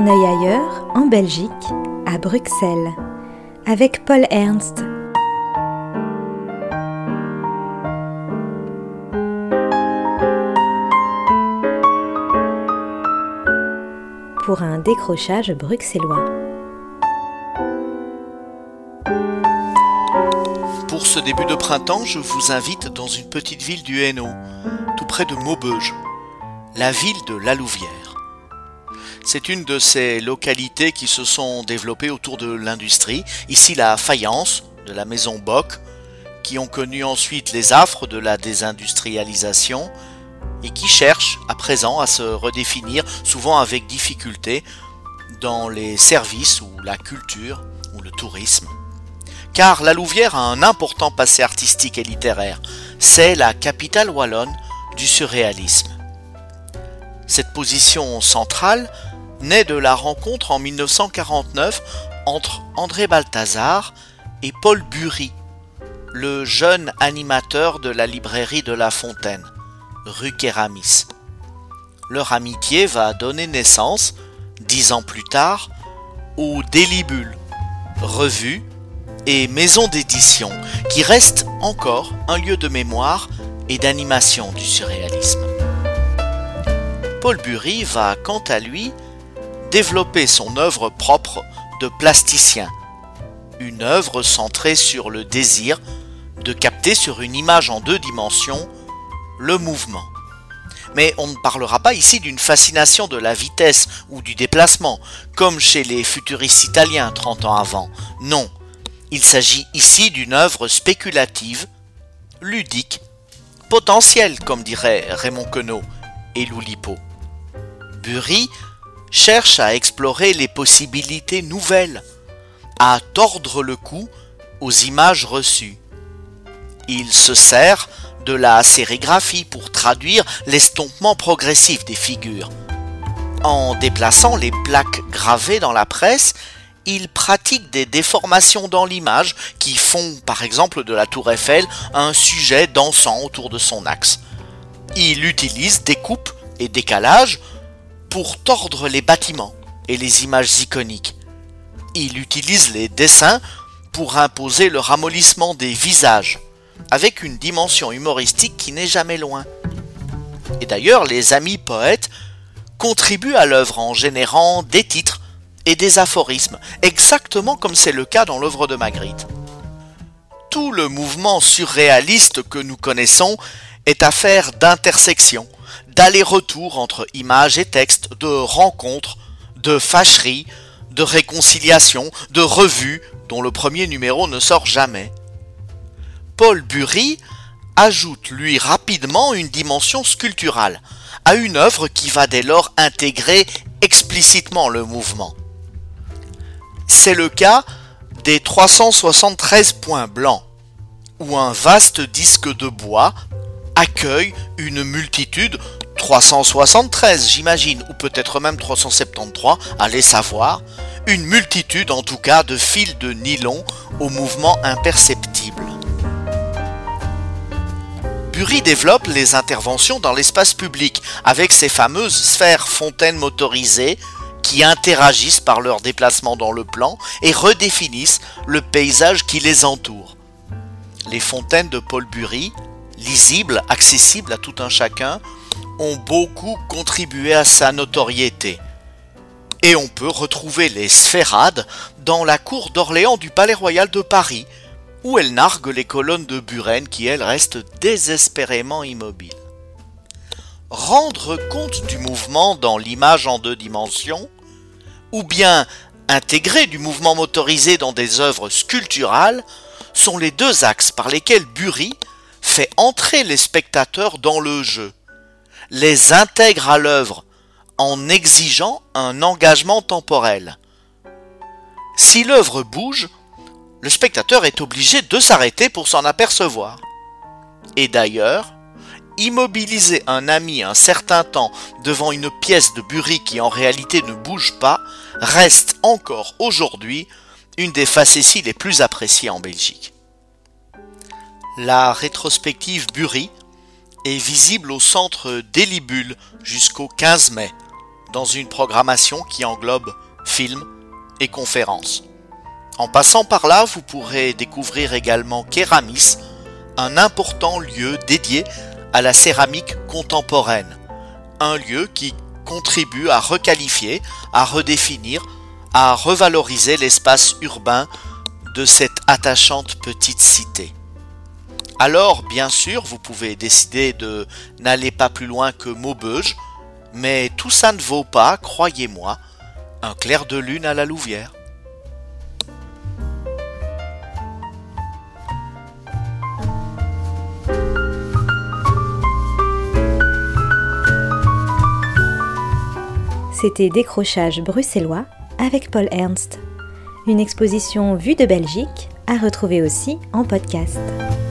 un œil ailleurs, en Belgique, à Bruxelles, avec Paul Ernst. Pour un décrochage bruxellois. Pour ce début de printemps, je vous invite dans une petite ville du Hainaut, tout près de Maubeuge, la ville de La Louvière. C'est une de ces localités qui se sont développées autour de l'industrie, ici la faïence de la maison Bock, qui ont connu ensuite les affres de la désindustrialisation et qui cherchent à présent à se redéfinir, souvent avec difficulté, dans les services ou la culture ou le tourisme. Car La Louvière a un important passé artistique et littéraire. C'est la capitale wallonne du surréalisme. Cette position centrale naît de la rencontre en 1949 entre André Balthazar et Paul Bury, le jeune animateur de la librairie de La Fontaine, rue Kéramis. Leur amitié va donner naissance, 10 ans plus tard, au Délibule, revue et maison d'édition, qui reste encore un lieu de mémoire et d'animation du surréalisme. Paul Bury va, quant à lui, développer son œuvre propre de plasticien, une œuvre centrée sur le désir de capter sur une image en 2 dimensions le mouvement. Mais on ne parlera pas ici d'une fascination de la vitesse ou du déplacement, comme chez les futuristes italiens 30 ans avant. Non, il s'agit ici d'une œuvre spéculative, ludique, potentielle, comme dirait Raymond Queneau et Loulipo. Bury cherche à explorer les possibilités nouvelles, à tordre le cou aux images reçues. Il se sert de la sérigraphie pour traduire l'estompement progressif des figures. En déplaçant les plaques gravées dans la presse, il pratique des déformations dans l'image qui font par exemple de la tour Eiffel un sujet dansant autour de son axe. Il utilise découpes et décalages pour tordre les bâtiments et les images iconiques. Il utilise les dessins pour imposer le ramollissement des visages, avec une dimension humoristique qui n'est jamais loin. Et d'ailleurs, les amis poètes contribuent à l'œuvre en générant des titres et des aphorismes, exactement comme c'est le cas dans l'œuvre de Magritte. Tout le mouvement surréaliste que nous connaissons est affaire d'intersection, d'aller-retour entre images et textes, de rencontres, de fâcheries, de réconciliations, de revues dont le premier numéro ne sort jamais. Paul Bury ajoute lui rapidement une dimension sculpturale à une œuvre qui va dès lors intégrer explicitement le mouvement. C'est le cas des 373 points blancs, où un vaste disque de bois accueille une multitude, 373 j'imagine, ou peut-être même 373, allez savoir, une multitude en tout cas de fils de nylon au mouvement imperceptible. Bury développe les interventions dans l'espace public avec ces fameuses sphères fontaines motorisées qui interagissent par leur déplacement dans le plan et redéfinissent le paysage qui les entoure. Les fontaines de Paul Bury, lisibles, accessibles à tout un chacun, ont beaucoup contribué à sa notoriété. Et on peut retrouver les sphérades dans la cour d'Orléans du Palais Royal de Paris, où elles narguent les colonnes de Buren qui, elles, restent désespérément immobiles. Rendre compte du mouvement dans l'image en 2 dimensions, ou bien intégrer du mouvement motorisé dans des œuvres sculpturales, sont les 2 axes par lesquels Bury fait entrer les spectateurs dans le jeu, les intègre à l'œuvre en exigeant un engagement temporel. Si l'œuvre bouge, le spectateur est obligé de s'arrêter pour s'en apercevoir. Et d'ailleurs, immobiliser un ami un certain temps devant une pièce de Bury qui en réalité ne bouge pas reste encore aujourd'hui une des facéties les plus appréciées en Belgique. La rétrospective Bury est visible au centre Délibule jusqu'au 15 mai, dans une programmation qui englobe films et conférences. En passant par là, vous pourrez découvrir également Kéramis, un important lieu dédié à la céramique contemporaine. Un lieu qui contribue à requalifier, à redéfinir, à revaloriser l'espace urbain de cette attachante petite cité. Alors, bien sûr, vous pouvez décider de n'aller pas plus loin que Maubeuge, mais tout ça ne vaut pas, croyez-moi, un clair de lune à la Louvière. C'était Décrochage bruxellois avec Paul Ernst. Une exposition vue de Belgique à retrouver aussi en podcast.